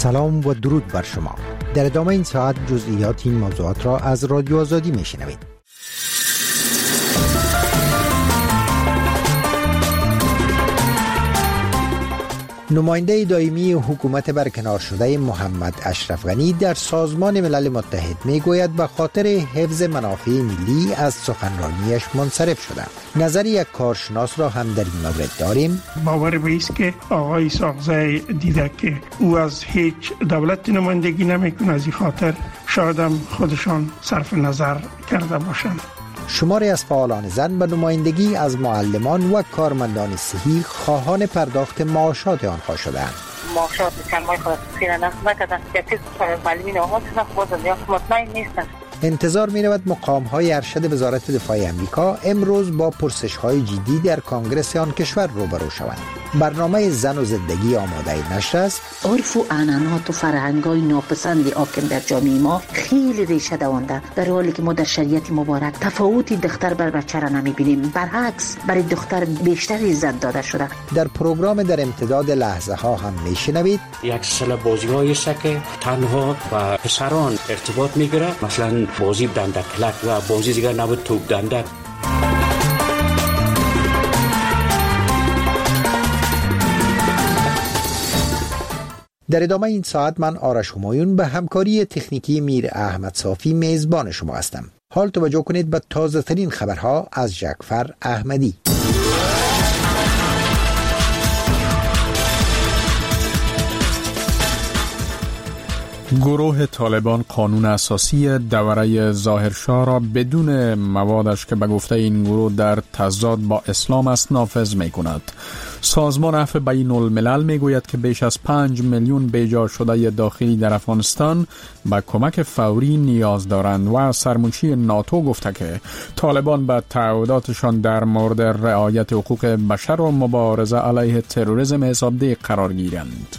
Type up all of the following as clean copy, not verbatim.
سلام و درود بر شما. در ادامه این ساعت جزئیات این موضوعات را از رادیو آزادی میشنوید. نماینده دائمی حکومت برکنار شده محمد اشرف غنی در سازمان ملل متحد میگوید به خاطر حفظ منافع ملی از سخنرانیش منصرف شده. نظر یک کارشناس را هم در این مورد داریم. باور به است که آقای ساغزی دیده که او از هیچ دولت نمایندگی نمیکنه، از این خاطر شاید هم خودشان صرف نظر کرده باشند. شماری از فعالان زن به نمایندگی از معلمان و کارمندان صحی خواهان پرداخت معاشات آنها شدند. معاشات چند ماه خود خیلی نکردن که چیز معلمین آمد مطمئن نیستن. انتظار می رود مقام های ارشد وزارت دفاع امریکا امروز با پرسش های جدی در کنگره آن کشور روبرو شوند. برنامه زن و زندگی آماده نشر است. عرف و عنعنات و فرهنگ‌های ناپسند حاکم در جامعه ما خیلی ریشه دوانده، در حالی که ما در شریعت مبارک تفاوتی دختر بر بچه را نمی‌بینیم، برعکس برای دختر بیشتر عزت داده شده. در پروگرام در امتداد لحظه ها هم میشنوید یک سلسله بازی‌هایی است که تنها و پسران ارتباط می‌گیره، مثلا بازی دندک کلک و بازی دیگر نبود توپ دندک. در ادامه این ساعت من آرش همایون به همکاری تکنیکی میر احمد صافی میزبان شما هستم. حال توجه کنید به تازه ترین خبرها از جعفر احمدی. گروه طالبان قانون اساسی دوره ظاهرشاه را بدون موادش که به گفته این گروه در تضاد با اسلام است نافذ می کند. سازمان عفو بین الملل می گوید که بیش از 5 میلیون بیجا شده داخلی در افغانستان به کمک فوری نیاز دارند و سرمنشی ناتو گفته که طالبان به تعهداتشان در مورد رعایت حقوق بشر و مبارزه علیه تروریسم حسابدهی قرار گیرند.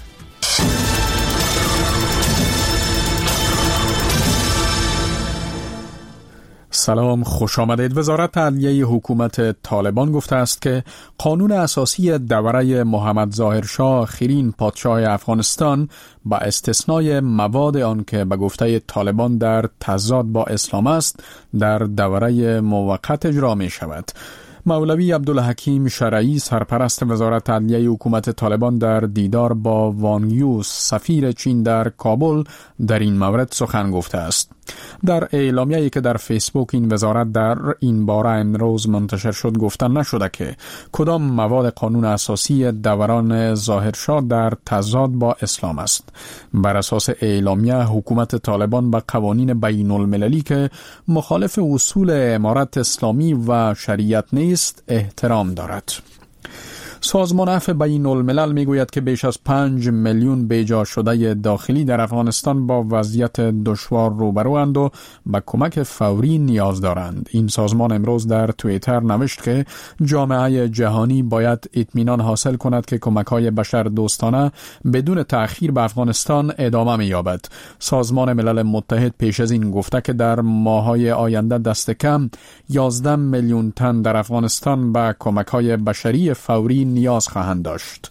سلام، خوش آمدید. وزارت عدلیه حکومت طالبان گفته است که قانون اساسی دوره محمد ظاهرشاه آخرین پادشاه افغانستان با استثنای مواد آن که به گفته طالبان در تضاد با اسلام است در دوره موقت اجرا می شود. مولوی عبدالحکیم شرعی سرپرست وزارت عدلیه حکومت طالبان در دیدار با وانگ یو سفیر چین در کابل در این مورد سخن گفته است. در اعلامیه‌ای که در فیسبوک این وزارت در این باره امروز منتشر شد گفته نشده که کدام مواد قانون اساسی دوران ظاهرشاه در تضاد با اسلام است. بر اساس اعلامیه حکومت طالبان به قوانین بین المللی که مخالف اصول امارت اسلامی و شریعت نیست احترام دارد. سازمان عفو بین الملل میگوید که بیش از 5 میلیون بیجا شده داخلی در افغانستان با وضعیت دشوار روبروند و به کمک فوری نیاز دارند. این سازمان امروز در توییتر نوشت که جامعه جهانی باید اطمینان حاصل کند که کمک‌های بشر دوستانه بدون تأخیر به افغانستان ادامه می‌یابد. سازمان ملل متحد پیش از این گفته که در ماه‌های آینده دست کم 11 میلیون تن در افغانستان به کمک‌های بشری فوری نیاز خواهند داشت.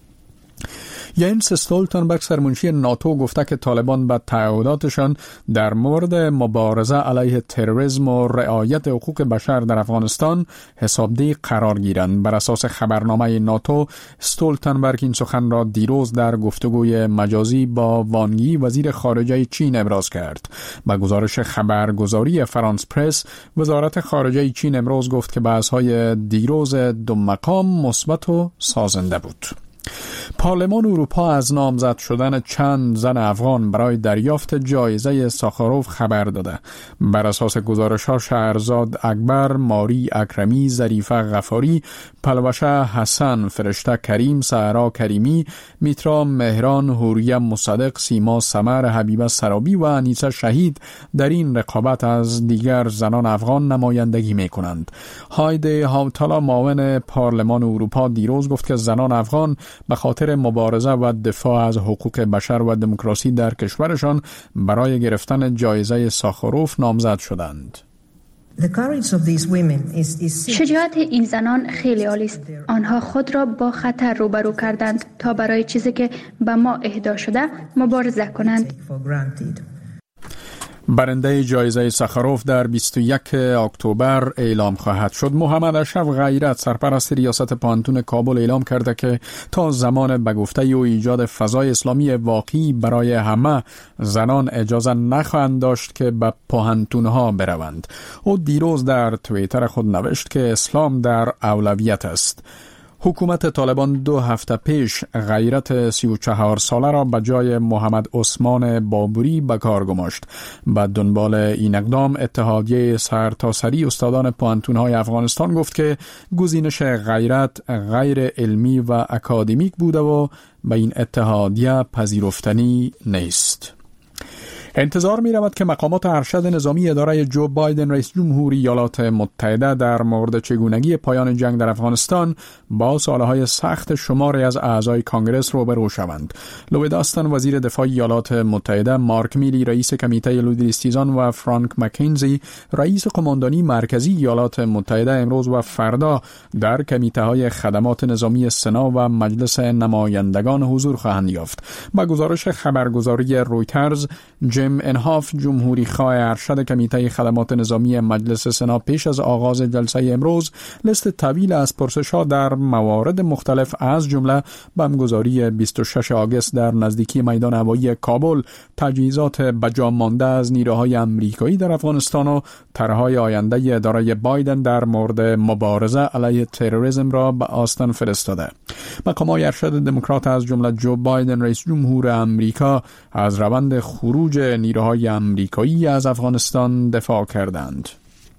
ینس استولتنبرگ سرمنشی ناتو گفته که طالبان به تعهداتشان در مورد مبارزه علیه تروریسم و رعایت حقوق بشر در افغانستان حسابدهی قرار گیرند. بر اساس خبرنامه ناتو استولتنبرگ این سخن را دیروز در گفتگوی مجازی با وانگ یی وزیر خارجه چین ابراز کرد. با گزارش خبرگزاری فرانس پرس وزارت خارجه چین امروز گفت که بحث‌های دیروز دو مقام مثبت و سازنده بود. پارلمان اروپا از نامزد شدن چند زن افغان برای دریافت جایزه ساخاروف خبر داده. بر اساس گزارش‌ها شهرزاد اکبر، ماری اکرمی، ظریفه غفاری، پلوشه حسن، فرشته کریم، سهرا کریمی، میترا مهران، حوریه مصدق، سیما سمر، حبیبه سرابی و انیسه شهید در این رقابت از دیگر زنان افغان نمایندگی می‌کنند. هایده هاوتالا معاون پارلمان اروپا دیروز گفت که زنان افغان به خاطر مبارزه و دفاع از حقوق بشر و دموکراسی در کشورشان برای گرفتن جایزه ساخاروف نامزد شدند. شجاعت این زنان خیلی عالی است. آنها خود را با خطر روبرو کردند تا برای چیزی که به ما اهدا شده مبارزه کنند. برنده جایزه سخاروف در 21 اکتبر اعلام خواهد شد. محمد اشرف غیرت سرپرست ریاست پانتون کابل اعلام کرده که تا زمان به گفته او ایجاد فضای اسلامی واقعی برای همه، زنان اجازه نخواهند داشت که به پانتونها بروند. او دیروز در توییتر خود نوشت که اسلام در اولویت است. حکومت طالبان 2 هفته پیش غیرت 34 ساله را به جای محمد عثمان بابوری به کار گماشت. به دنبال این اقدام اتحادیه سرتاسری استادان پوهنتون‌های افغانستان گفت که گزینش غیرت غیر علمی و اکادمیک بوده و به این اتحادیه پذیرفتنی نیست. انتظار می رود که مقامات ارشد نظامی اداره جو بایدن رئیس جمهوری ایالات متحده در مورد چگونگی پایان جنگ در افغانستان با سالهای سخت شماری از اعضای کانگرس روبرو شوند. لوید آستن وزیر دفاع ایالات متحده، مارک میلی رئیس کمیته لودریستیزان و فرانک مکینزی رئیس قماندانی مرکزی ایالات متحده امروز و فردا در کمیته های خدمات نظامی سنا و مجلس نمایندگان حضور خواهند یافت. با گزارش خبرگزاری رویترز، جیم انهاف جمهوری خواه ارشد کمیته خدمات نظامی مجلس سنا پیش از آغاز جلسه امروز لیست طویل از پرسش‌ها در موارد مختلف از جمله بمبگذاری 26 آگوست در نزدیکی میدان هوایی کابل، تجهیزات بجا مانده از نیروهای آمریکایی در افغانستان و طرح‌های آینده اداره بایدن در مورد مبارزه علیه تروریسم را به آستان فرستاده. مقامات ارشد دموکرات از جمله جو بایدن رئیس جمهور آمریکا از روند خروج نیروهای آمریکایی از افغانستان دفاع کردند.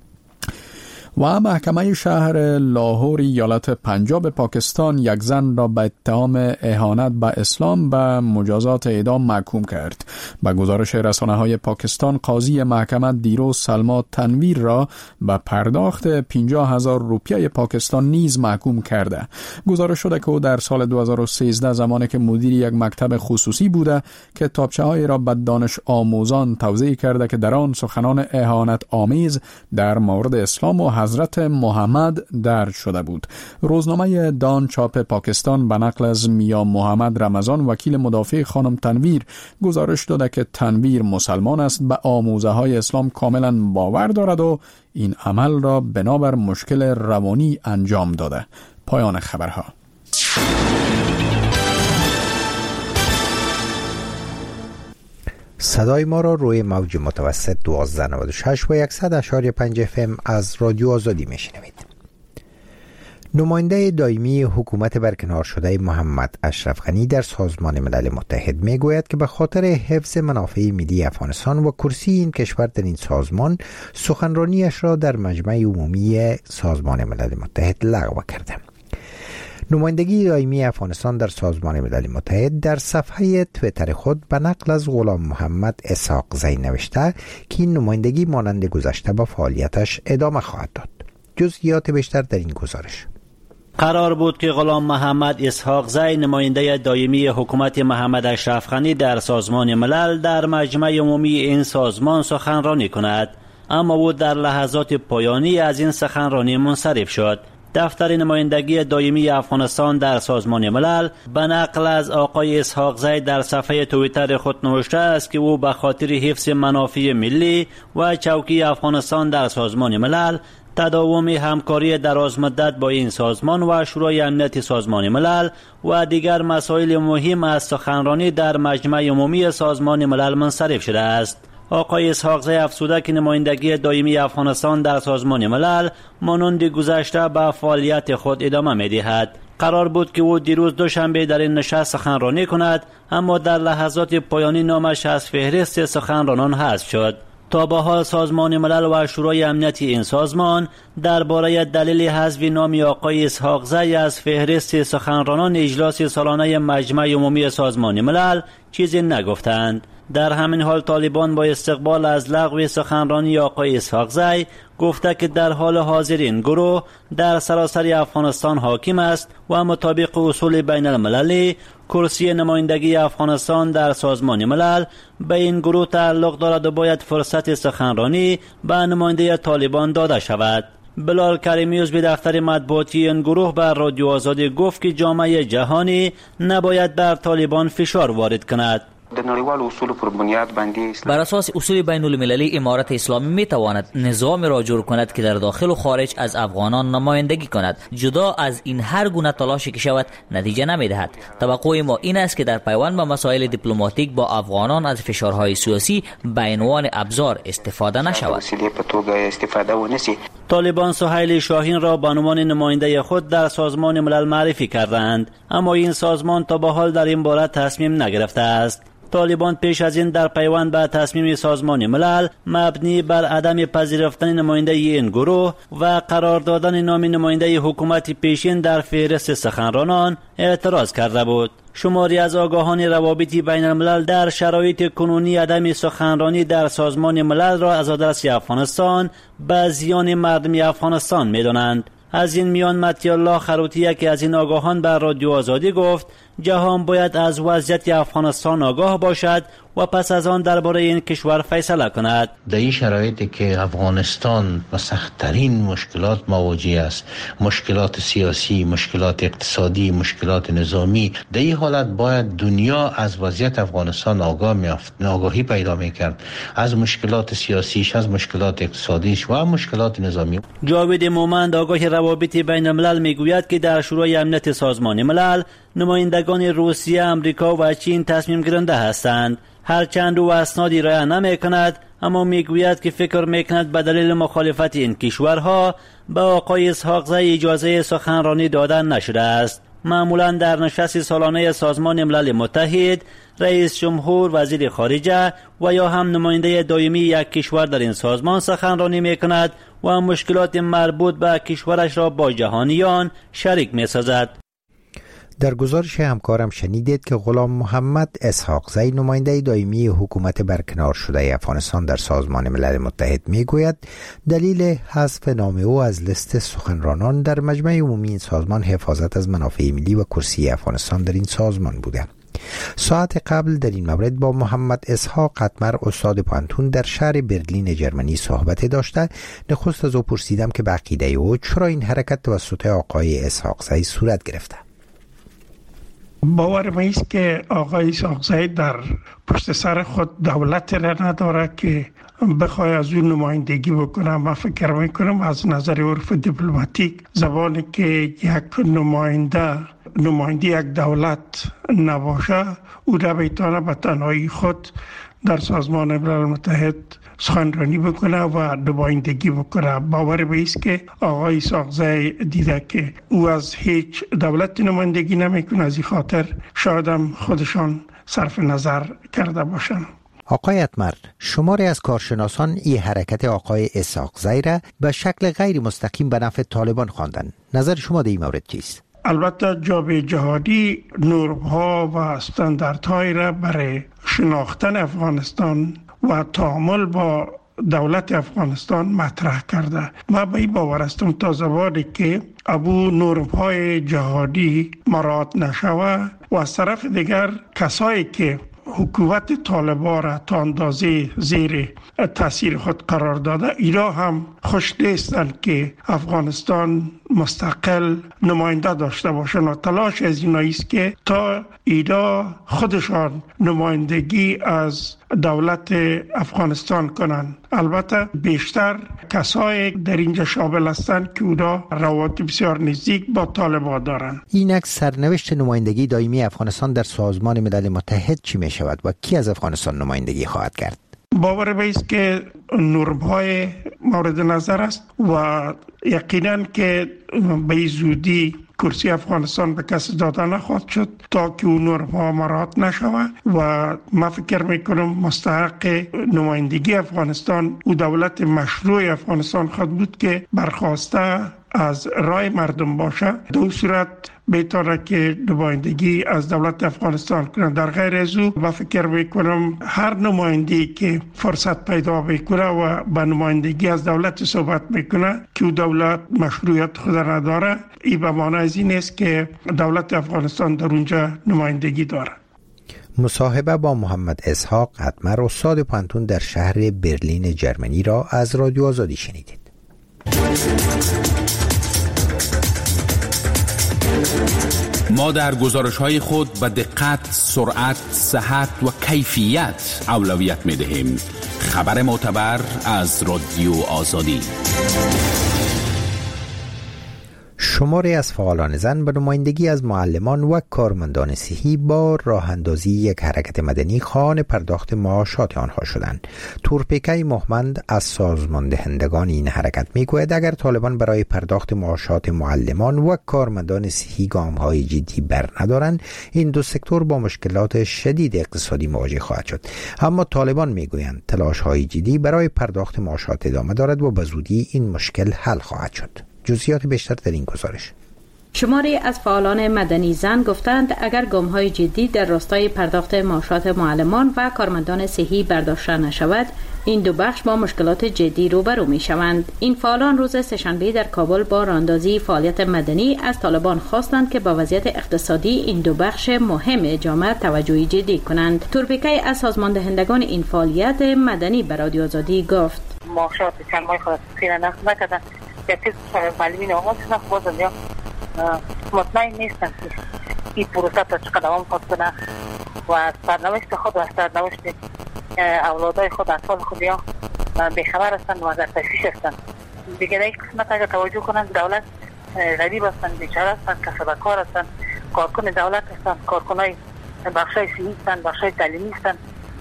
و محکمه شهر لاهور ایالت پنجاب پاکستان یک زن را به اتهام اهانت به اسلام به مجازات اعدام محکوم کرد. به گزارش رسانه‌های پاکستان، قاضی محکمه دیروز سلما تنویر را به پرداخت 50,000 روپیه پاکستان نیز محکوم کرده. گزارش شده که او در سال 2013 زمانی که مدیر یک مکتب خصوصی بوده، کتابچه‌های را به دانش آموزان توزیع کرده که در آن سخنان اهانت آمیز در مورد اسلام و حضرت محمد درج شده بود. روزنامه دان چاپ پاکستان به نقل از میا محمد رمضان، وکیل مدافع خانم تنویر، گزارش داده که تنویر مسلمان است، به آموزه های اسلام کاملا باور دارد و این عمل را بنابر مشکل روانی انجام داده. پایان خبرها. صدای ما را روی موج متوسط 1296 و 100.5 FM از رادیو آزادی میشنوید. نماینده دائمی حکومت برکنار شده محمد اشرف غنی در سازمان ملل متحد میگوید که به خاطر حفظ منافع ملی افغانستان و کرسی این کشور در این سازمان، سخنرانیش را در مجمع عمومی سازمان ملل متحد لغو کرده. نمایندگی دائمی افغانستان در سازمان ملل متحد در صفحه تویتر خود به نقل از غلام محمد اسحاق زی نوشته که این نمایندگی مانند گذشته با فعالیتش ادامه خواهد داد. جزئیات بیشتر در این گزارش. قرار بود که غلام محمد اسحاق زی نماینده دائمی حکومت محمد اشرف غنی در سازمان ملل در مجمع عمومی این سازمان سخنرانی کند، اما او در لحظات پایانی از این سخنرانی منصرف شد. دفتر نمایندگی دائمی افغانستان در سازمان ملل به نقل از آقای اسحاق زی در صفحه توییتر خود نوشته است که او به خاطر حفظ منافع ملی و چوکی افغانستان در سازمان ملل، تداوم همکاری درازمدت با این سازمان و شورای امنیت سازمان ملل و دیگر مسائل مهم از سخنرانی در مجمع عمومی سازمان ملل منصرف شده است. آقای اسحاق زی افزوده که نمایندگی دائمی افغانستان در سازمان ملل مانند گذشته به فعالیت خود ادامه می‌دهد. قرار بود که او دیروز دوشنبه در این نشست سخنرانی کند، اما در لحظات پایانی نامش از فهرست سخنرانان حذف شد. تا به حال سازمان ملل و شورای امنیت این سازمان درباره دلیل حذف نام آقای اسحاق زی از فهرست سخنرانان اجلاس سالانه مجمع عمومی سازمان ملل چیزی نگفتند. در همین حال طالبان با استقبال از لغو سخنرانی آقای اسحاق زی گفته که در حال حاضر این گروه در سراسر افغانستان حاکم است و مطابق اصول بین المللی کرسی نمایندگی افغانستان در سازمان ملل به این گروه تعلق دارد و باید فرصت سخنرانی به نماینده طالبان داده شود. بلال کریمی عضو دفتر مطبوعاتی این گروه بر رادیو آزادی گفت که جامعه جهانی نباید بر طالبان فشار وارد کند. بر اساس اصول بین المللی امارت اسلامی می تواند نظام را جور کند که در داخل و خارج از افغانان نمایندگی کند. جدا از این هر گونه تلاشی که شود نتیجه نمی دهد. توقع ما این است که در پیوند با مسائل دیپلماتیک با افغانان از فشارهای سیاسی به عنوان ابزار استفاده نشود. طالبان سهیل شاهین را به عنوان نماینده خود در سازمان ملل معرفی کردند، اما این سازمان تا به حال در این باره تصمیم نگرفته است. طالبان پیش از این در پیوند به تصمیم سازمان ملل مبنی بر عدم پذیرفتن نماینده این گروه و قرار دادن نام نماینده حکومت پیشین در فهرست سخنرانان اعتراض کرده بود. شماری از آگاهان روابط بین الملل در شرایط کنونی عدم سخنرانی در سازمان ملل را از آدرس افغانستان به زیان مردم افغانستان می‌دانند. از این میان مطیع الله خروطی که از این آگاهان بر رادیو آزادی گفت جهان باید از وضعیت افغانستان آگاه باشد و پس از آن درباره این کشور فیصله کند. در این شرایطی که افغانستان با سخت‌ترین مشکلات مواجه است، مشکلات سیاسی، مشکلات اقتصادی، مشکلات نظامی، در این حالت باید دنیا از وضعیت افغانستان آگاهی پیدا می‌کرد، از مشکلات سیاسیش، از مشکلات اقتصادیش و مشکلات نظامی. جاوید مومند آگاه روابط بین الملل میگوید که در شورای امنیت سازمان ملل نمایندگان روسیه، امریکا و چین تصمیم گیرنده هستند. هرچند او اسنادی رعایت نمی‌کند، اما میگوید که فکر می‌کند به دلیل مخالفت این کشورها به آقای اسحاق زی اجازه سخنرانی دادن نشده است. معمولا در نشست سالانه سازمان ملل متحد رئیس جمهور، وزیر خارجه و یا هم نماینده دائمی یک کشور در این سازمان سخنرانی می‌کند و مشکلات مربوط به کشورش را با جهانیان شریک می‌سازد. در گزارش همکارم شنیدید که غلام محمد اسحاق زی نماینده دائمی حکومت برکنار شده افغانستان در سازمان ملل متحد میگوید دلیل حذف نام او از لیست سخنرانان در مجمع عمومی این سازمان حفاظت از منافع ملی و کرسی افغانستان در این سازمان بوده. ساعت قبل در این مورد با محمد اسحاق قطمر استاد پانتون در شهر برلین جرمنی صحبت داشته. نخست از او پرسیدم که به عقیده او چرا این حرکت توسط آقای اسحاق زی صورت گرفته. باور ما است که آقای اسحاق زی در پشت سر خود دولت را نداره که بخوای از اون نمایندگی بکنه. من فکر میکنم از نظر عرف دیپلماتیک زبانی که یک نماینده یک دولت نباشه او را بیتانه به تنهایی خود در سازمان ملل متحد سخنرانی بکنه و نمایندگی بکنه. باور به است که آقای اسحاق زی دیده که او از هیچ دولت نمایندگی نمیکنه، از این خاطر شاید هم خودشان صرف نظر کرده باشند. آقای اتمر، شماری از کارشناسان این حرکت آقای اسحاق زی را به شکل غیر مستقیم به نفع طالبان خواندند. نظر شما در این مورد چیست؟ البته جامعه جهانی نرم‌ها و استانداردهای را برای شناختن افغانستان و تعامل با دولت افغانستان مطرح کرده. من به این باور هستم تا زمانی که ابو نرم‌های جهانی مراعات نشود و از طرف دیگر کسایی که حکومت طالبان را تا اندازه زیر تاثیر خود قرار داده اینا هم خوش نیستند که افغانستان مستقل نماینده داشته باشند و تلاش از اینا است که تا اینا خودشان نمایندگی از دولت افغانستان کنند. البته بیشتر کسایی در اینجا شامل هستند که اونا روابط بسیار نزدیک با طالبان دارند. اینک سرنوشت نمایندگی دائمی افغانستان در سازمان ملل متحد چی می شود و کی از افغانستان نمایندگی خواهد کرد؟ باور به است که نرم‌های مورد نظر است و یقینا که به زودی کرسی افغانستان به کسی داده نخواهد شد تا که اون نرم‌ها مراعات نشود و من فکر میکنم مستحق نمایندگی افغانستان و دولت مشروع افغانستان خواهد بود که برخواسته از رای مردم باشه، دو صورت بهتره که نمایندگی از دولت افغانستان کنند. در غیر از او با فکر میکنم هر نماینده‌ای که فرصت پیدا بکنه و به نمایندگی از دولت صحبت میکنه که دولت مشروعیت خود نداره، این به معنی از این است که دولت افغانستان در اونجا نمایندگی داره. مصاحبه با محمد اسحاق قدمر، استاد پانتون در شهر برلین جرمنی را از رادیو آزادی شنیدید. ما در گزارش‌های خود به دقت، سرعت، صحت و کیفیت اولویت می‌دهیم. خبر معتبر از رادیو آزادی. شماری از فعالان زن به نمایندگی از معلمان و کارمندان صحی با راه اندازی یک حرکت مدنی خواهان پرداخت معاشات آنها شدند. تورپیکای محمد از سازمان دهندگان این حرکت میگوید اگر طالبان برای پرداخت معاشات معلمان و کارمندان صحی گام‌های جدی بر ندارند، این دو سکتور با مشکلات شدید اقتصادی مواجه خواهد شد. اما طالبان میگویند تلاش‌های جدی برای پرداخت معاشات ادامه دارد و به زودی این مشکل حل خواهد شد. جزئیات بیشتر در این گزارش. شماری از فعالان مدنی زن گفتند اگر گام‌های جدی در راستای پرداخت معاشات معلمان و کارمندان صحی برداشته نشود، این دو بخش با مشکلات جدی روبرو می‌شوند. این فعالان روز سه‌شنبه در کابل با راهاندازی فعالیت مدنی از طالبان خواستند که با وضعیت اقتصادی این دو بخش مهم جامعه توجهی جدی کنند. تورپیکای از سازمان دهندگان این فعالیت مدنی به رادیو آزادی گفت: معاشات چند ماه خود سیر نقد نکردن. یکی معلمین آغاز شدن، بازم یا مطمئن نیستن که این پروسه تا چقدر دوام خواهد کنه و از سرنوشت خود و از سرنوشت اولادای خود، اطفال خود یا بیخبر هستند و در تشویش هستند. دیگه در این قسمت اگر توجه کنند، دولت غریب هستند، بیچاره هستند، کسب کار هستند، کارکن دولت هستند، کارکنای بخشای صحی هستند، بخشای تعلیمی هستند،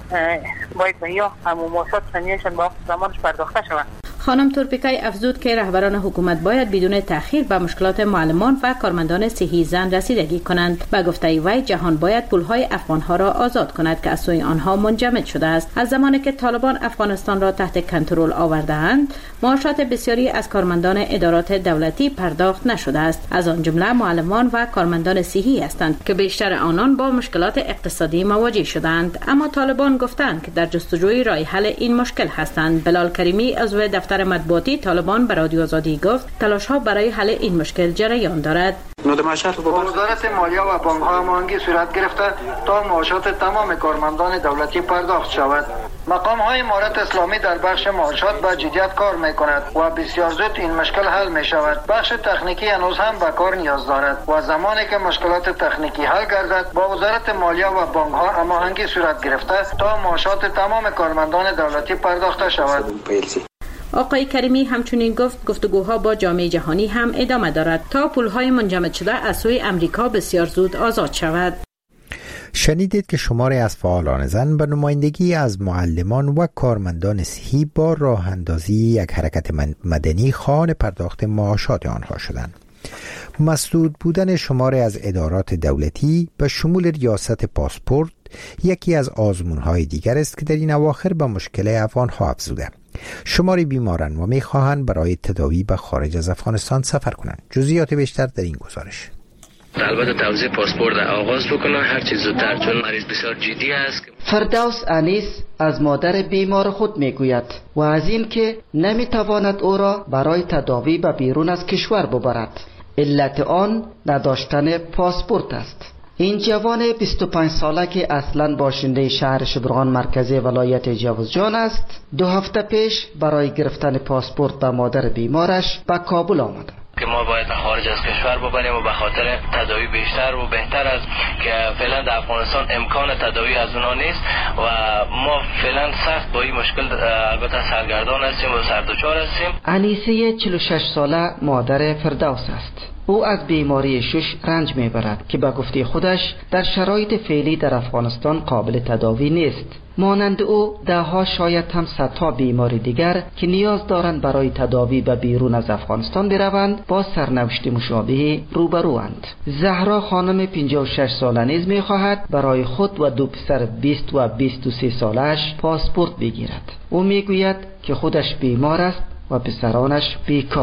باید به یا همون معاشات سنیشان با زمانش پرداخته شوند. خانم تورپیکای افزود که رهبران حکومت باید بدون تأخیر به مشکلات معلمان و کارمندان صحی زن رسیدگی کنند. با گفته وی جهان باید پولهای افغانها را آزاد کند که از سوی آنها منجمد شده است. از زمانی که طالبان افغانستان را تحت کنترل آورده‌اند، معاشات بسیاری از کارمندان ادارات دولتی پرداخت نشده است. از آن جمله معلمان و کارمندان صحی هستند که بیشتر آنان با مشکلات اقتصادی مواجه شدند. اما طالبان گفتند که در جستجوی راه حل این مشکل هستند. بلال کریمی عضو دفتر مطبوعاتی طالبان به رادیو آزادی گفت تلاش‌ها برای حل این مشکل جریان دارد. وزارت مالیه و بانک‌ها هماهنگی صورت گرفته تا معاشات تمام کارمندان دولتی پرداخت شود. مقام‌های امارت اسلامی در بخش معاشات با جدیت کار می‌کند و بسیار زود این مشکل حل می‌شود. بخش تکنیکی هنوز هم به کار نیاز دارد و زمانی که مشکلات تکنیکی حل گردد با وزارت مالیه و بانک‌ها هماهنگی صورت گرفته تا معاشات تمام کارمندان دولتی پرداخته شود. آقای کریمی همچنین گفت گفتگوها با جامعه جهانی هم ادامه دارد تا پولهای منجمد شده از سوی امریکا بسیار زود آزاد شود. شنیدید که شماری از فعالان زن به نمایندگی از معلمان و کارمندان صحی با راه اندازی یک حرکت مدنی خواهان پرداخت معاشات آنها شدند. مسدود بودن شماری از ادارات دولتی به شمول ریاست پاسپورت یکی از آزمون‌های دیگر است که در این اواخر به مشکل افغان‌ها افزوده. شماری بیماران و میخواهند برای تداوی به خارج از افغانستان سفر کنند. جزئیات بیشتر در این گزارش. البته توزیع پاسپورت آغاز بکنن هر چیز زودتر، چون مریض بسیار جدی است. فردوس انیس از مادر بیمار خود میگوید و از این که نمیتواند او را برای تداوی به بیرون از کشور ببرد. علت آن نداشتن پاسپورت است. این جوان 25 ساله که اصلاً باشنده شهر شبرغان مرکزی ولایت جوزجان است، 2 هفته پیش برای گرفتن پاسپورت به مادر بیمارش به کابل آمد. که ما باید خارج از کشور ببریم و به خاطر تداوی بیشتر و بهتر است که فعلا در افغانستان امکان تداوی از اونا نیست و ما فعلا سخت با این مشکل البته سرگردان هستیم و سردچار هستیم. انیسه 46 ساله مادر فردوس است. او از بیماری شش رنج میبرد که به گفته خودش در شرایط فعلی در افغانستان قابل تداوی نیست. مانند او دهها شاید هم صدها بیماری دیگر که نیاز دارند برای تداوی به بیرون از افغانستان بروند با سرنوشت مشابه روبروند. زهرا خانم 56 ساله نیز میخواهد برای خود و 2 پسر 20 و 23 سالش پاسپورت بگیرد. او میگوید که خودش بیمار است و پسرانش بیکار.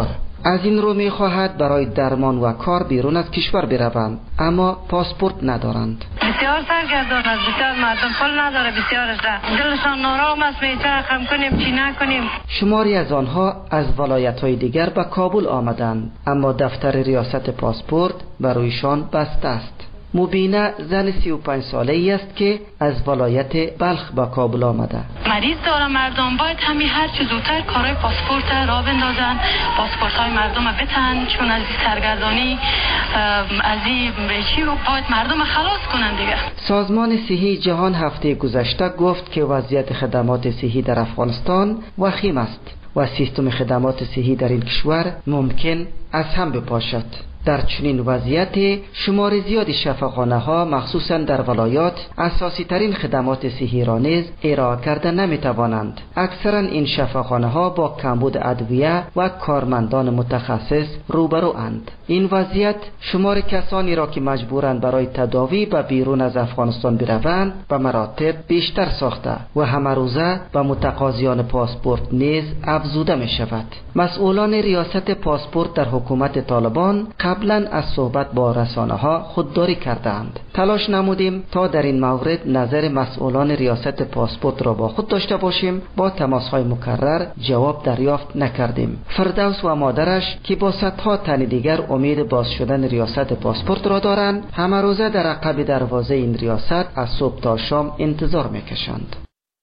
از این رو می خواهد برای درمان و کار بیرون از کشور بروند، اما پاسپورت ندارند. بسیار سرگردان است، بسیار مردم پول نداره، بسیارش دلشان نارام است، چه رقم کنیم چی نکنیم. شماری از آنها از ولایت‌های دیگر به کابل آمدند، اما دفتر ریاست پاسپورت برایشان بسته است. مبینه زن 35 ساله‌ای است که از ولایت بلخ به کابل آمده. مریض داره، مردم باید همین هر چه زودتر کارهای پاسپورت را بندازن، پاسپورت‌های مردم بتن، چون از این سرگردانی از این چی باید مردم خلاص کنن دیگه. سازمان صحی جهان هفته گذشته گفت که وضعیت خدمات صحی در افغانستان وخیم است و سیستم خدمات صحی در این کشور ممکن از هم بپاشد. در چنین وضعیت شمار زیادی شفاخانه ها مخصوصا در ولایات اساسی ترین خدمات صحی را نیز ارائه کرده نمی توانند. اکثرا این شفاخانه ها با کمبود ادویه و کارمندان متخصص روبرو اند. این وضعیت شمار کسانی را که مجبورند برای تداوی به بیرون از افغانستان بروند به مراتب بیشتر ساخته و همه روزه به متقاضیان پاسپورت نیز افزوده می شود. مسئولان ریاست پاسپورت در حکومت طالبان قبلا از صحبت با رسانه ها خودداری کردند. تلاش نمودیم تا در این مورد نظر مسئولان ریاست پاسپورت را با خود داشته باشیم، با تماس های مکرر جواب دریافت نکردیم. فردوس و مادرش که با صدها تن دیگر امید باز شدن ریاست پاسپورت را دارند، همه روزه در عقب دروازه این ریاست از صبح تا شام انتظار میکشند.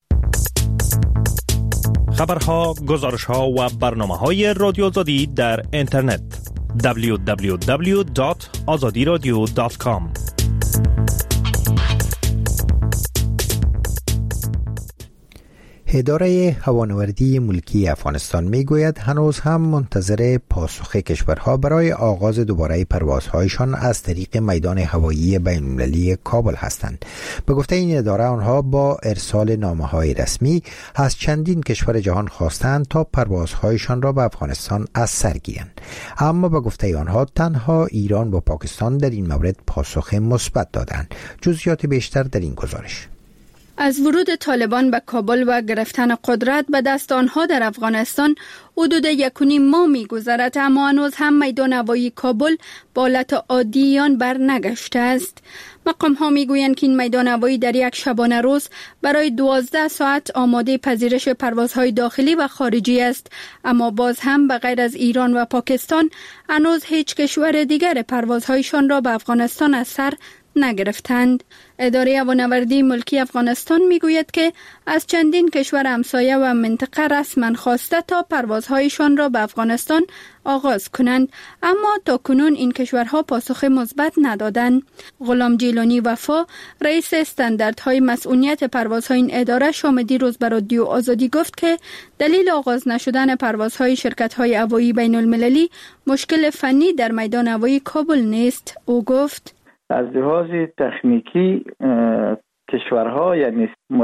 خبرها، گزارشها و برنامه‌های رادیو آزادی در اینترنت www.azadiradio.com. اداره هوانوردی ملکی افغانستان میگوید هنوز هم منتظر پاسخ کشورها برای آغاز دوباره پروازهایشان از طریق میدان هوایی بین‌المللی کابل هستند. به گفته این اداره آنها با ارسال نامه‌های رسمی از چندین کشور جهان خواستند تا پروازهایشان را به افغانستان از سر گیرند، اما به گفته آنها تنها ایران و پاکستان در این مورد پاسخ مثبت دادند. جزئیات بیشتر در این گزارش. از ورود طالبان به کابل و گرفتن قدرت به دست آنها در افغانستان حدود 1.5 ماه می‌گذرد، اما هنوز هم میدان هوایی کابل به حالت عادی آن برنگشته است. مقام‌ها میگویند که این میدان هوایی در یک شبانه روز برای 12 ساعت آماده پذیرش پروازهای داخلی و خارجی است، اما باز هم به غیر از ایران و پاکستان هنوز هیچ کشور دیگر پروازهایشان را به افغانستان از سر نگرفتند. اداره هوانوردی ملکی افغانستان میگوید که از چندین کشور همسایه و منطقه رسما خواسته تا پروازهایشان را به افغانستان آغاز کنند، اما تاکنون این کشورها پاسخ مثبت ندادند. غلام جیلانی وفا، رئیس استانداردهای مسئولیت پروازهای این اداره، شام دیروز به رادیو آزادی گفت که دلیل آغاز نشدن پروازهای شرکت‌های هوایی بین‌المللی مشکل فنی در میدان هوایی کابل نیست. او گفت از لحاظ تکنیکی کشورها یعنی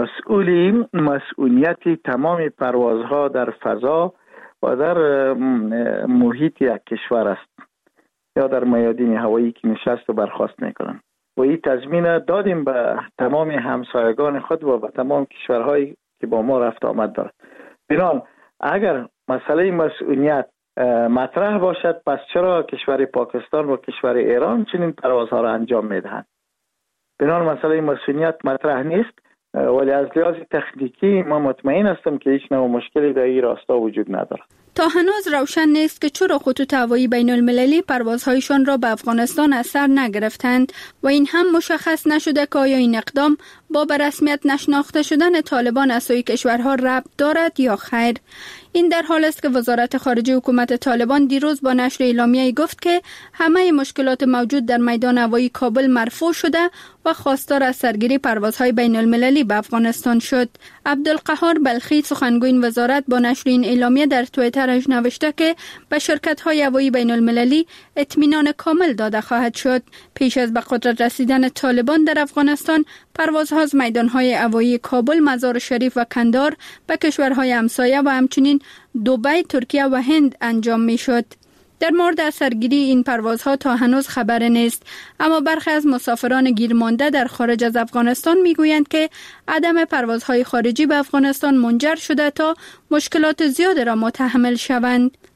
مسئولیت تمام پروازها در فضا و در محیط یک کشور است یا در میادین هوایی که نشست و برخاست میکنند و این تضمین دادیم به تمام همسایگان خود و به تمام کشورهایی که با ما رفت آمد دارد. بنابراین اگر مسئله مسئولیت مطرح باشد، پس چرا کشور پاکستان و کشور ایران چنین پروازها را انجام میدهند؟ بنابراین مسئله مسئولیت مطرح نیست، ولی از لحاظ تکنیکی ما مطمئن هستم که هیچ نوع مشکلی در این راستا وجود ندارد. تا هنوز روشن نیست که چرا خطوط هوایی بین المللی پروازهایشان را به افغانستان از سر نگرفتند و این هم مشخص نشده که آیا این اقدام با به رسمیت نشناخته شدن طالبان از سوی کشورها ربط دارد یا خیر. این در حال است که وزارت خارجه حکومت طالبان دیروز با نشر اعلامیه‌ای گفت که همه مشکلات موجود در میدان هوایی کابل مرفوع شده و خواستار از سرگیری پروازهای بین المللی به افغانستان شد. عبدالقهار بلخی، سخنگوی این وزارت، با نشر این اعلامیه در توییترش نوشته که به شرکت‌های هوایی بین المللی اطمینان کامل داده خواهد شد. پیش از به قدرت رسیدن طالبان در افغانستان، پروازها از میدان‌های هوایی کابل، مزار شریف و کندهار به کشورهای همسایه و همچنین دبی، ترکیه و هند انجام می‌شد. در مورد سرگیری این پروازها تا هنوز خبر نیست، اما برخی از مسافران گیرمانده در خارج از افغانستان میگویند که عدم پروازهای خارجی به افغانستان منجر شده تا مشکلات زیاد را متحمل شوند.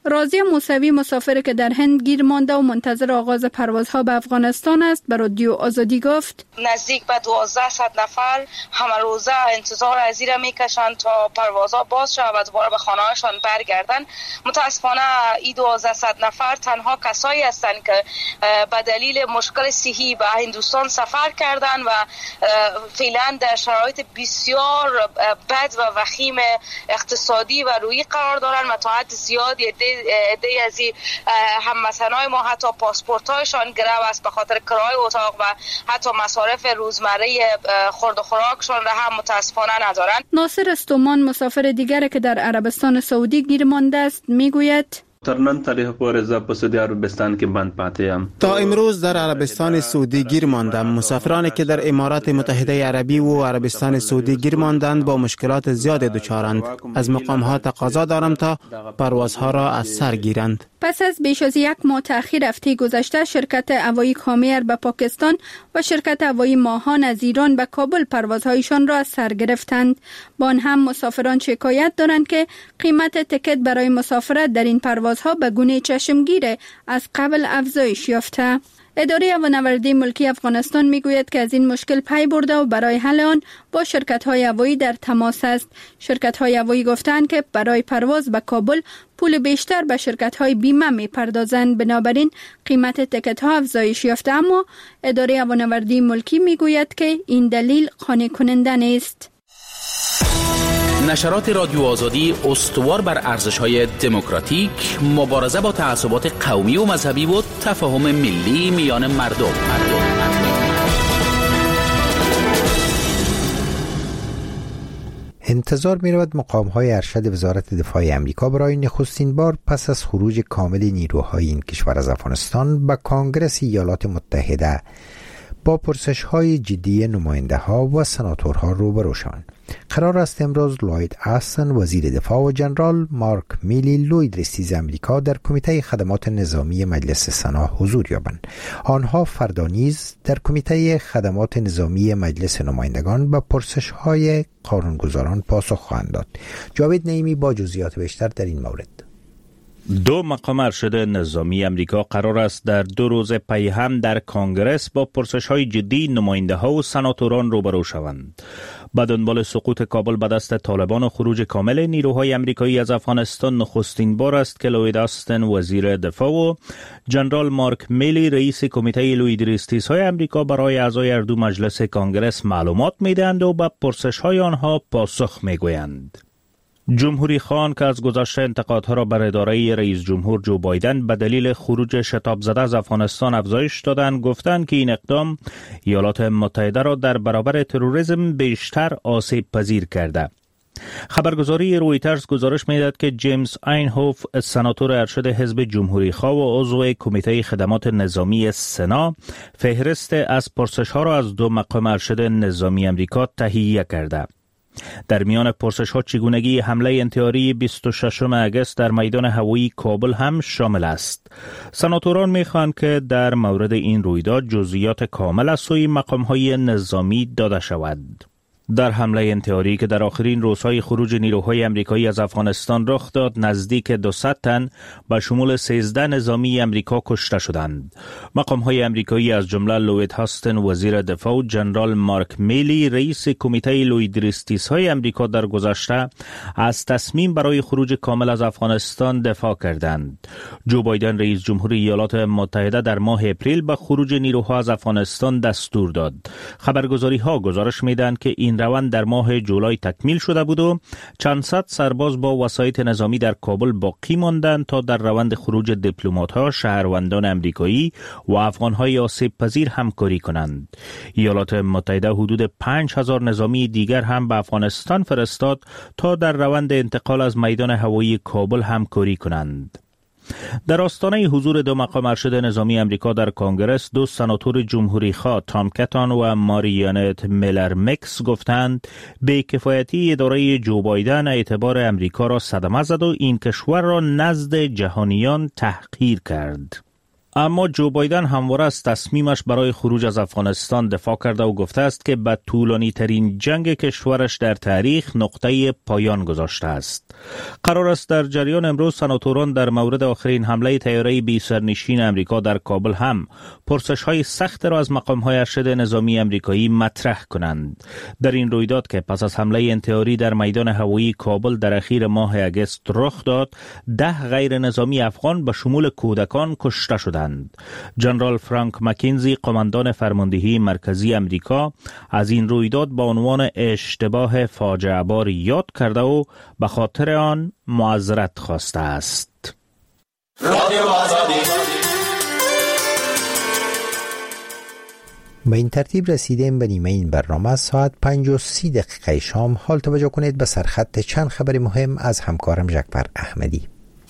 راضیه موسوی مسافر که در هند گیر مانده و منتظر آغاز پروازها به افغانستان است به رادیو آزادی گفت نزدیک به 1200 نفر همه روزه انتظار از این میکشند تا پروازها باز شود و دوباره به خانه‌هاشان برگردند. متاسفانه این 1200 نفر تنها کسایی هستند که به دلیل مشکل صحی به هندوستان سفر کردند و فعلا در شرایط بسیار بد و وخیم اقتصادی و روحی قرار دارند و تا حد زیادی عده‌ای از هموطنان ما حتی پاسپورت‌هایشان گرو است به خاطر کرایه اتاق و حتی مصارف روزمره خورد و خوراکشان را هم متاسفانه ندارند. ناصر استومان مسافر دیگر که در عربستان سعودی گیر مانده است میگوید تر نن تاریخ پورې په سعودي عربستان کې بند پاتې یم. تا امروز در عربستان سعودی گیر ماندم. مسافرانی که در امارات متحده عربی و عربستان سعودی گیر ماندند با مشکلات زیاد دچارند. از مقام‌ها تقاضا دارم تا پروازها را از سر گیرند. پس از بیش از یک ماه تأخیر هفته گذشته شرکت هوایی کامیر به پاکستان و شرکت هوایی ماهان از ایران به کابل پروازهایشان را از سر گرفتند. با آن هم مسافران شکایت دارند که قیمت تکت برای مسافرت در این پروازها به گونه چشمگیر از قبل افزایش یافته. اداره هوانوردی ملکی افغانستان میگوید که از این مشکل پی برده و برای حل آن با شرکت‌های هوایی در تماس است. شرکت‌های هوایی گفتند که برای پرواز به کابل پول بیشتر به شرکت‌های بیمه می‌پردازند، بنابراین قیمت تکت‌ها افزایش یافته، اما اداره هوانوردی ملکی میگوید که این دلیل قانع کننده نیست. نشرات رادیو آزادی استوار بر ارزش‌های دموکراتیک، مبارزه با تعصبات قومی و مذهبی و تفاهم ملی میان مردم. انتظار می رود مقام‌های ارشد وزارت دفاع امریکا برای نخستین بار پس از خروج کامل نیروهای این کشور از افغانستان به کنگره ایالات متحده با پرسش‌های جدی نماینده‌ها و سناتورها روبرو شوند. قرار است امروز لوید آستن وزیر دفاع و جنرال مارک میلی لوید رئیس امریکا در کمیته خدمات نظامی مجلس سنا حضور یابند. آنها فردا نیز در کمیته خدمات نظامی مجلس نمایندگان به پرسش‌های قانونگذاران پاسخ خواهند داد. جاوید نعیمی با جزئیات بیشتر در این مورد. دو مقام ارشد نظامی امریکا قرار است در 2 روز پی هم در کنگره با پرسش‌های جدی نماینده‌ها و سناتوران روبرو شوند. به دنبال سقوط کابل به دست طالبان و خروج کامل نیروهای امریکایی از افغانستان نخستین بار است که لوید آستن وزیر دفاع و جنرال مارک میلی رئیس کمیته لویدریستیس‌های امریکا برای اعضای هر دو مجلس کنگره معلومات می‌دهند و به پرسش‌های آنها پاسخ می‌گویند. جمهوری خان که از گذشته انتقادها را بر اداره رئیس جمهور جو بایدن به دلیل خروج شتاب زده از افغانستان افزایش دادند، گفتند که این اقدام ایالات متحده را در برابر تروریسم بیشتر آسیب پذیر کرده. خبرگزاری رویترز گزارش می‌دهد که جیمز اینهوف سناتور ارشد حزب جمهوری خواه و عضو کمیته خدمات نظامی سنا فهرست از پرسش‌ها را از 2 مقام ارشد نظامی امریکا تهیه کرده. در میان پرسش‌ها چگونگی حمله انتحاری 26 آگوست در میدان هوایی کابل هم شامل است. سناتوران می‌خواهند که در مورد این رویداد جزئیات کامل از سوی مقام‌های نظامی داده شود. در حمله انتحاری که در آخرین روزهای خروج نیروهای امریکایی از افغانستان رخ داد، نزدیک 200 تن به شمول 13 نظامی امریکا کشته شدند. مقام‌های امریکایی از جمله لوید آستن وزیر دفاع و جنرال مارک میلی رئیس کمیته لویدریستیس‌های امریکا در گذشته از تصمیم برای خروج کامل از افغانستان دفاع کردند. جو بایدن رئیس جمهور ایالات متحده در ماه اپریل به خروج نیروها از افغانستان دستور داد. خبرگزاری‌ها گزارش می‌دهند که این روند در ماه جولای تکمیل شده بود و چند صد سرباز با وسایط نظامی در کابل باقی ماندند تا در روند خروج دیپلمات‌ها، شهروندان امریکایی و افغان‌های آسیب پذیر همکاری کنند. ایالات متحده حدود 5000 نظامی دیگر هم به افغانستان فرستاد تا در روند انتقال از میدان هوایی کابل همکاری کنند. در آستانه حضور 2 مقام ارشد نظامی امریکا در کنگره، 2 سناتور جمهوری خواه تام کتان و ماریانت میلر میکس گفتند بی‌کفایتی اداره جو بایدن اعتبار امریکا را صدمه زد و این کشور را نزد جهانیان تحقیر کرد. اما جو بایدن همواره از تصمیمش برای خروج از افغانستان دفاع کرده و گفته است که به طولانی ترین جنگ کشورش در تاریخ نقطه پایان گذاشته است. قرار است در جریان امروز سناتوران در مورد آخرین حمله طیاره بی سرنشین امریکا در کابل هم پرسش‌های سخت را از مقام‌های ارشد نظامی امریکایی مطرح کنند. در این رویداد که پس از حمله انتحاری در میدان هوایی کابل در اخیر ماه اگست رخ داد، 10 غیر نظامی افغان به شمول کودکان کشته شدند. جنرال فرانک مکینزی، قماندان فرماندهی مرکزی امریکا، از این رویداد با عنوان اشتباه فاجعه بار یاد کرده و به خاطر آن معذرت خواسته است. به این ترتیب رسیدیم به نیمه این برنامه. ساعت 5:30 شام. حال توجه کنید به سرخط چند خبر مهم از همکارم جعفر احمدی.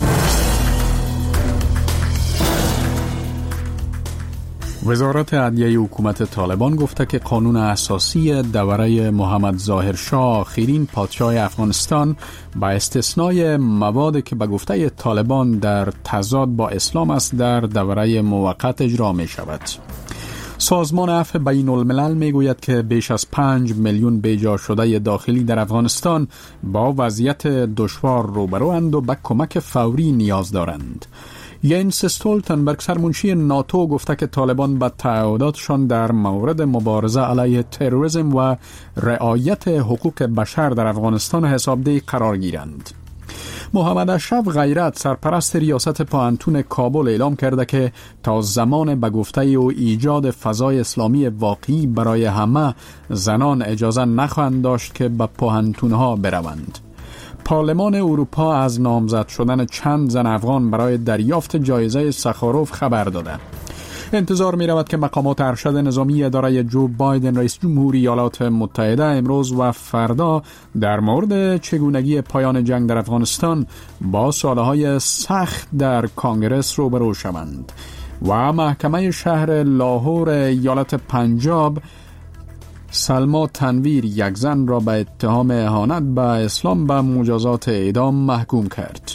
وزارت عدلیه حکومت طالبان گفته که قانون اساسی دوره محمد ظاهر شاه خیرین پادشاه افغانستان با استثنای موادی که به گفته طالبان در تضاد با اسلام است در دوره موقت اجرا می شود. سازمان عفو بین الملل می گوید که بیش از 5 میلیون بیجا شده داخلی در افغانستان با وضعیت دشوار روبروند و به کمک فوری نیاز دارند. ینس استولتنبرگ، سرمنشی ناتو، گفته که طالبان به تعهداتشان در مورد مبارزه علیه تروریسم و رعایت حقوق بشر در افغانستان حسابدهی قرار گیرند. محمد اشرف غیرت، سرپرست ریاست پوهنتون کابل، اعلام کرده که تا زمان به گفته او ایجاد فضای اسلامی واقعی برای همه، زنان اجازه نخواهند داشت که به پوهنتونها بروند. پارلمان اروپا از نامزد شدن چند زن افغان برای دریافت جایزه سخاروف خبر داده. انتظار می رود که مقامات ارشد نظامی اداره جو بایدن رئیس جمهوری ایالات متحده امروز و فردا در مورد چگونگی پایان جنگ در افغانستان با سوالهای سخت در کانگرس روبرو شوند. و محکمه شهر لاهور ایالت پنجاب سلما تنویر، یک زن را به اتهام اهانت به اسلام به مجازات اعدام محکوم کرد.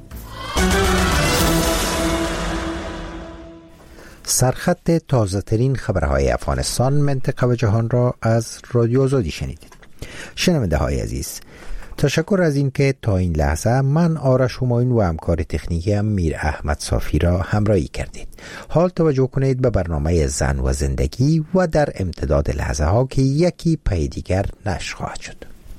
سرخط تازه ترین خبرهای افغانستان، منطقه و جهان را از رادیو آزادی شنیدید. شنونده های عزیز، تشکر از این که تا این لحظه من آرش همایون و همکار تکنیکی میر احمد صافی را همراهی کردید. حال توجه کنید به برنامه زن و زندگی و در امتداد لحظه ها که یکی پی دیگر نشر خواهد شد.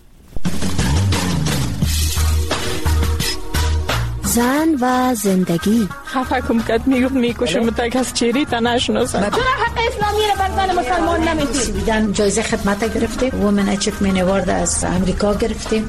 زن و زندگی. خفه کم کد میکشم تا کس چیری تا نشناسن. چرا حق اسلامی را بر زن مسلمان نمیدید؟ جایزه خدمت گرفتیم، وومن اچیومنت اوارد از امریکا گرفتیم.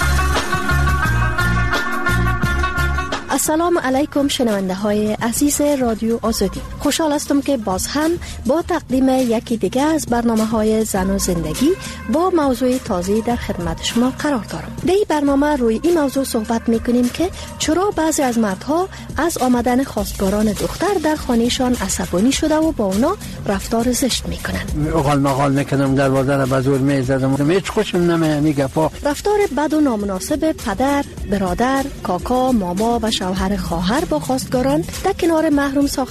السلام علیکم شنونده های عزیز رادیو آزادی. خوشحال هستم که باز هم با تقدیم یکی دیگه از برنامه های زن و زندگی با موضوع تازه در خدمت شما قرار دارم. در این برنامه روی این موضوع صحبت میکنیم که چرا بعضی از مردها از آمدن خواستگاران دختر در خانهشان عصبانی شده و با اونا رفتار زشت میکنن. اقال مقال میکنم در بازار بازور میزدم، هیچ خوشم نمیگه. رفتار بد و نامناسب پدر، برادر، کاکا، ماما و شوهر خواهر با خواستگاران در کنار محروم ساختن